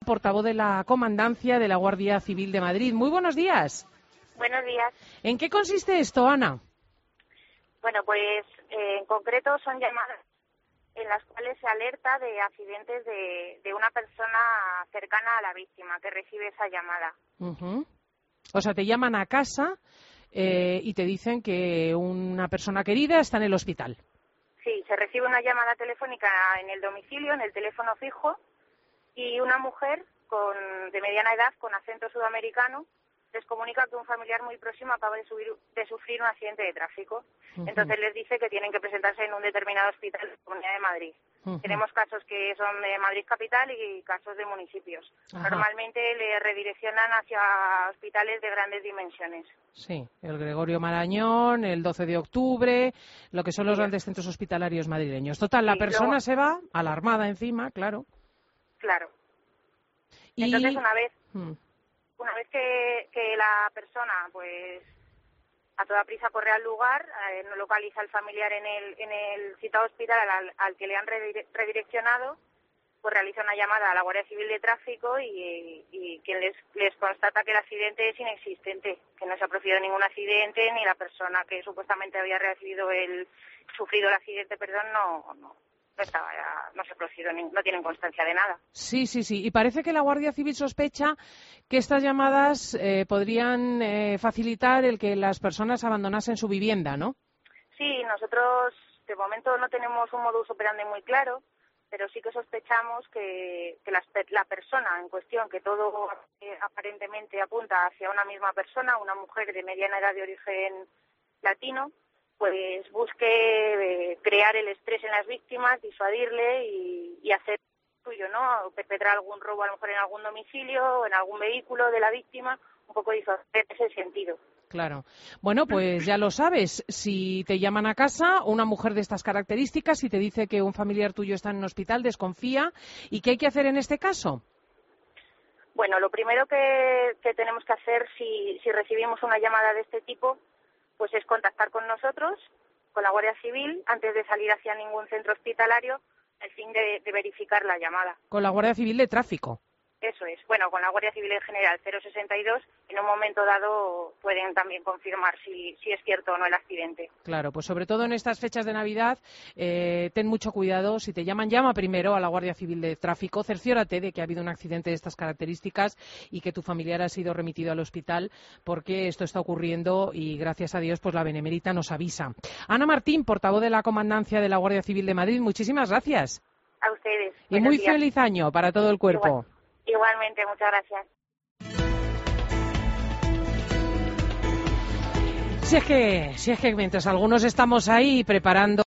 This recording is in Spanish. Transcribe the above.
portavoz de la Comandancia de la Guardia Civil de Madrid. Muy buenos días. Buenos días. ¿En qué consiste esto, Ana? Bueno, pues en concreto son llamadas en las cuales se alerta de accidentes de una persona cercana a la víctima que recibe esa llamada. O sea, te llaman a casa y te dicen que una persona querida está en el hospital. Sí, se recibe una llamada telefónica en el domicilio, en el teléfono fijo, y una mujer de mediana edad con acento sudamericano les comunica que un familiar muy próximo acaba de sufrir un accidente de tráfico. Entonces les dice que tienen que presentarse en un determinado hospital de la Comunidad de Madrid. Tenemos casos que son de Madrid capital y casos de municipios. Normalmente le redireccionan hacia hospitales de grandes dimensiones. Sí, el Gregorio Marañón, el 12 de octubre, lo que son los grandes centros hospitalarios madrileños. Total, la persona se va alarmada encima, claro. Claro. Entonces, una vez que la persona, pues, a toda prisa corre al lugar, no localiza al familiar en el citado hospital al que le han redireccionado, pues realiza una llamada a la Guardia Civil de Tráfico y quien les constata que el accidente es inexistente, que no se ha producido ningún accidente, ni la persona que supuestamente había sufrido el accidente, no se ha producido, no tienen constancia de nada. Sí. Y parece que la Guardia Civil sospecha que estas llamadas podrían facilitar el que las personas abandonasen su vivienda, ¿no? Sí, nosotros de momento no tenemos un modus operandi muy claro, pero sí que sospechamos que la persona en cuestión, que todo aparentemente apunta hacia una misma persona, una mujer de mediana edad de origen latino, pues busque crear el estrés en las víctimas, disuadirle y hacer suyo, ¿no? Perpetrar algún robo a lo mejor en algún domicilio o en algún vehículo de la víctima, un poco disuadir en ese sentido. Claro. Bueno, pues ya lo sabes. Si te llaman a casa, una mujer de estas características, y te dice que un familiar tuyo está en un hospital, desconfía. ¿Y qué hay que hacer en este caso? Bueno, lo primero que tenemos que hacer si recibimos una llamada de este tipo, pues es contactar con nosotros, con la Guardia Civil, antes de salir hacia ningún centro hospitalario, al fin de verificar la llamada. Con la Guardia Civil de Tráfico. Eso es. Bueno, con la Guardia Civil en general, 062, en un momento dado pueden también confirmar si es cierto o no el accidente. Claro, pues sobre todo en estas fechas de Navidad, ten mucho cuidado. Si te llama primero a la Guardia Civil de Tráfico, cerciórate de que ha habido un accidente de estas características y que tu familiar ha sido remitido al hospital, porque esto está ocurriendo y gracias a Dios pues la Benemérita nos avisa. Ana Martín, portavoz de la Comandancia de la Guardia Civil de Madrid, muchísimas gracias. A ustedes. Y muy feliz año para todo el cuerpo. Igualmente, muchas gracias. Si es que mientras algunos estamos ahí preparando